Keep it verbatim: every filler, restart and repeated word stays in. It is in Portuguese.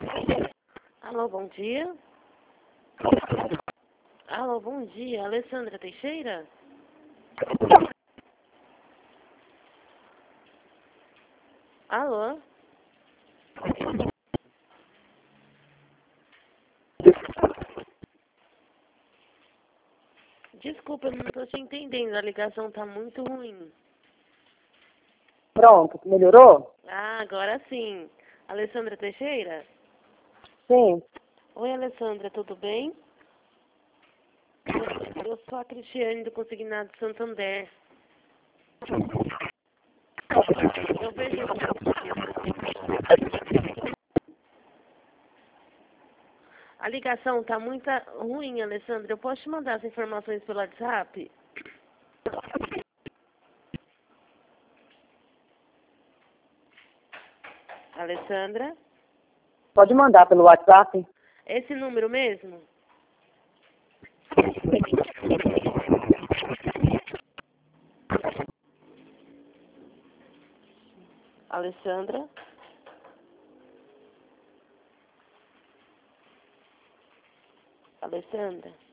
Alô, bom dia. Alô, bom dia. Alessandra Teixeira? Alô? Desculpa, eu não estou te entendendo. A ligação tá muito ruim. Pronto, melhorou? Ah, agora sim. Alessandra Teixeira? Sim. Oi, Alessandra, tudo bem? Eu, eu sou a Cristiane do Consignado Santander. Eu vejo... A ligação tá muito ruim, Alessandra. Eu posso te mandar as informações pelo WhatsApp? Alessandra? Pode mandar pelo WhatsApp? Esse número mesmo? Alessandra? Alessandra?